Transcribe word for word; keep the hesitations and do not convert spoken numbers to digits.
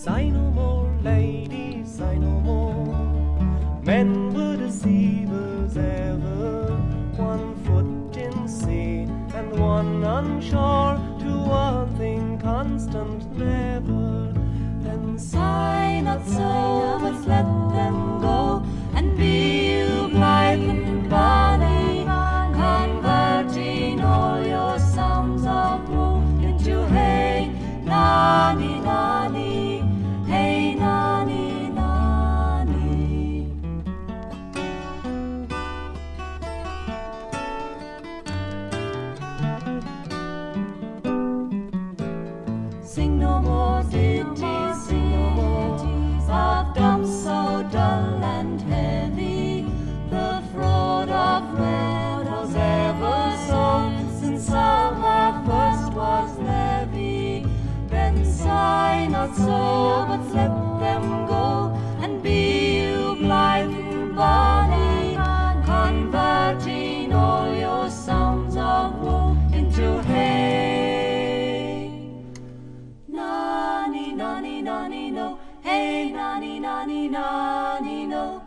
Sigh no more, ladies, sigh no more. Men were deceivers ever, one foot in sea and one on shore, to one thing constant never. Then sigh not so, but let them go, and be you blithe and bonny, converting all your sounds of woe into hey, nani, nani, hey, nani, nani. Sing no more ditties, sing no more of dumps so dull and heavy. The fraud of men was ever so, since summer first was levy. Then sigh not so, but let them go, and be you blithe and bonny, converting all your sounds of woe into hey, nani, nani, nani, no, hey, nani, nani, nani, no.